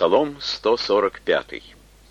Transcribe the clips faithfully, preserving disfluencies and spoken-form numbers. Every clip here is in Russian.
Псалом сто сорок пятый.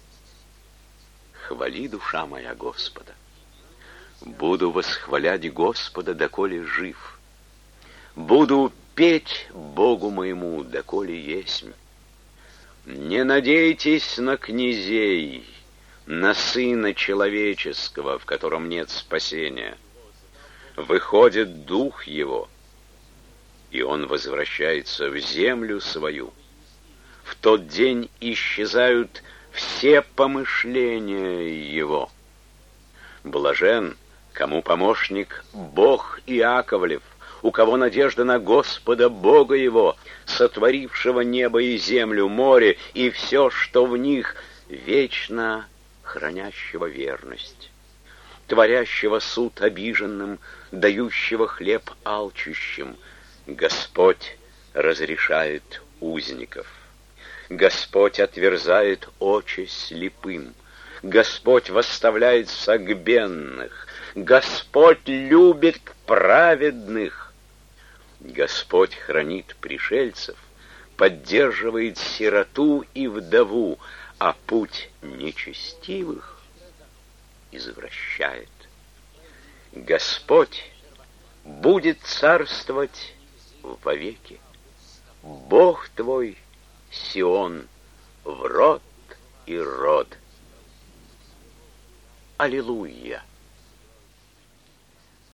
Хвали, душа моя, Господа. Буду восхвалять Господа, доколе жив. Буду петь Богу моему, доколе есмь. Не надейтесь на князей, на Сына Человеческого, в котором нет спасения. Выходит дух его, и он возвращается в землю свою. В тот день исчезают все помышления его. Блажен, кому помощник Бог Иаковлев, у кого надежда на Господа Бога его, сотворившего небо и землю, море и все, что в них, вечно хранящего верность, творящего суд обиженным, дающего хлеб алчущим. Господь разрешает узников. Господь отверзает очи слепым. Господь восставляет согбенных. Господь любит праведных. Господь хранит пришельцев, поддерживает сироту и вдову, а путь нечестивых извращает. Господь будет царствовать вовеки. Бог твой Сион в род и род. Аллилуйя!